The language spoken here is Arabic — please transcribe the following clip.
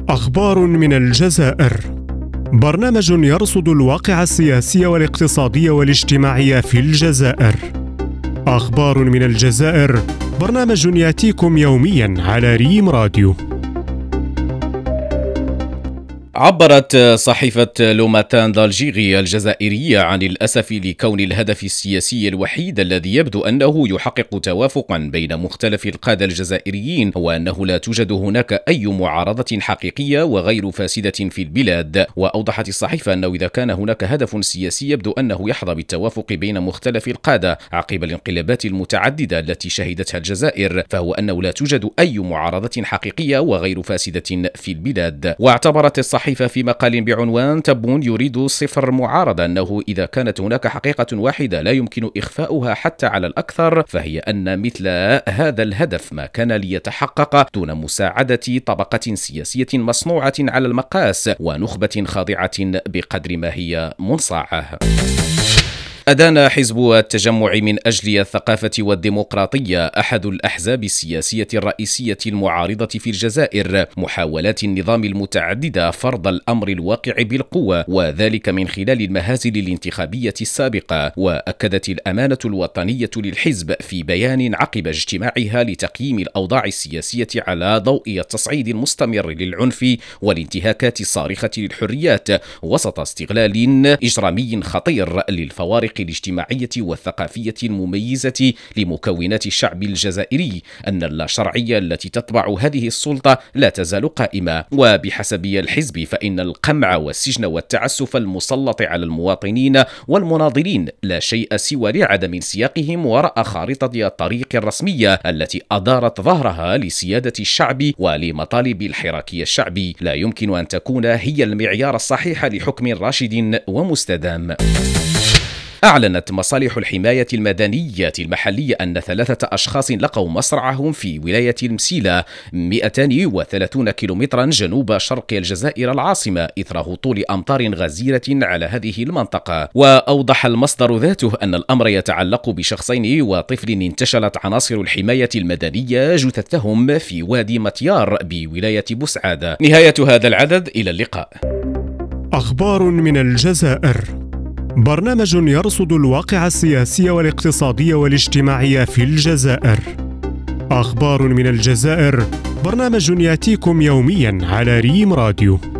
أخبار من الجزائر. برنامج يرصد الواقع السياسي والاقتصادي والاجتماعي في الجزائر. أخبار من الجزائر، برنامج يأتيكم يومياً على ريم راديو. عبرت صحيفة لوماتان دالجيري الجزائرية عن الأسف لكون الهدف السياسي الوحيد الذي يبدو أنه يحقق توافقا بين مختلف القادة الجزائريين هو أنه لا توجد هناك أي معارضة حقيقية وغير فاسدة في البلاد. وأوضحت الصحيفة أنه إذا كان هناك هدف سياسي يبدو أنه يحظى بالتوافق بين مختلف القادة عقب الانقلابات المتعددة التي شهدتها الجزائر، فهو أنه لا توجد أي معارضة حقيقية وغير فاسدة في البلاد. واعتبرت الصحيفة في مقال بعنوان تبون يريد صفر معارضة أنه إذا كانت هناك حقيقة واحدة لا يمكن إخفاؤها حتى على الأكثر فهي أن مثل هذا الهدف ما كان ليتحقق دون مساعدة طبقة سياسية مصنوعة على المقاس ونخبة خاضعة بقدر ما هي منصاعة. أدان حزب التجمع من أجل الثقافة والديمقراطية أحد الأحزاب السياسية الرئيسية المعارضة في الجزائر محاولات النظام المتعددة فرض الأمر الواقع بالقوة، وذلك من خلال المهازل الانتخابية السابقة. وأكدت الأمانة الوطنية للحزب في بيان عقب اجتماعها لتقييم الأوضاع السياسية على ضوء التصعيد المستمر للعنف والانتهاكات الصارخة للحريات وسط استغلال إجرامي خطير للفوارق الاجتماعية والثقافية المميزة لمكونات الشعب الجزائري، أن اللاشرعية التي تتبع هذه السلطة لا تزال قائمة. وبحسب الحزب فإن القمع والسجن والتعسف المسلط على المواطنين والمناضلين لا شيء سوى لعدم سياقهم وراء خارطة الطريق الرسمية التي أدارت ظهرها لسيادة الشعب ولمطالب الحراك الشعبي، لا يمكن أن تكون هي المعيار الصحيح لحكم راشد ومستدام. أعلنت مصالح الحماية المدنية المحلية أن 3 أشخاص لقوا مصرعهم في ولاية المسيلة 230 كيلومترا جنوب شرق الجزائر العاصمة إثر هطول أمطار غزيرة على هذه المنطقة. وأوضح المصدر ذاته أن الأمر يتعلق بشخصين وطفل انتشلت عناصر الحماية المدنية جثثهم في وادي مطيار بولاية بوسعادة. نهاية هذا العدد، إلى اللقاء. أخبار من الجزائر. برنامج يرصد الواقع السياسي والاقتصادي والاجتماعي في الجزائر. أخبار من الجزائر، برنامج يأتيكم يومياً على ريم راديو.